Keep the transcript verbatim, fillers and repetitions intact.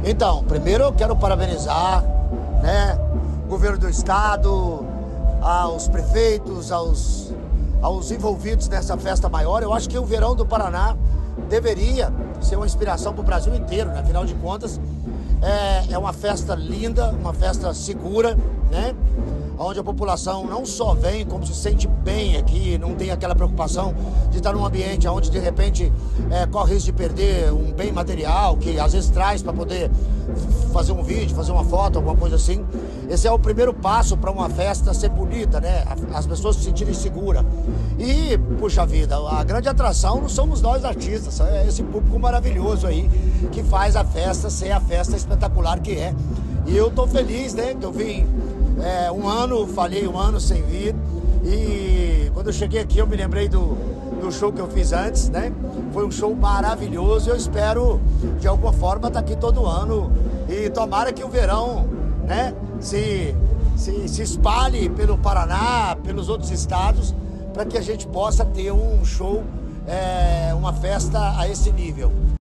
Então, primeiro eu quero parabenizar, né, o governo do estado, aos prefeitos, aos, aos envolvidos nessa festa maior. Eu acho que o Verão do Paraná deveria ser uma inspiração para o Brasil inteiro, né? Afinal de contas, é, é uma festa linda, uma festa segura, né? Onde a população não só vem, como se sente bem aqui, não tem aquela preocupação de estar num ambiente onde de repente é, corre risco de perder um bem material, que às vezes traz para poder fazer um vídeo, fazer uma foto, alguma coisa assim. Esse é o primeiro passo para uma festa ser bonita, né? As pessoas se sentirem seguras. E, puxa vida, a grande atração não somos nós artistas, é esse público maravilhoso aí que faz a festa ser a festa espetacular que é. E eu tô feliz, né, que eu vim é, um ano, falhei um ano sem vir, e quando eu cheguei aqui eu me lembrei do, do show que eu fiz antes, né? Foi um show maravilhoso e eu espero de alguma forma estar aqui todo ano, e tomara que o verão, né, se, se, se espalhe pelo Paraná, pelos outros estados, para que a gente possa ter um show, é, uma festa a esse nível.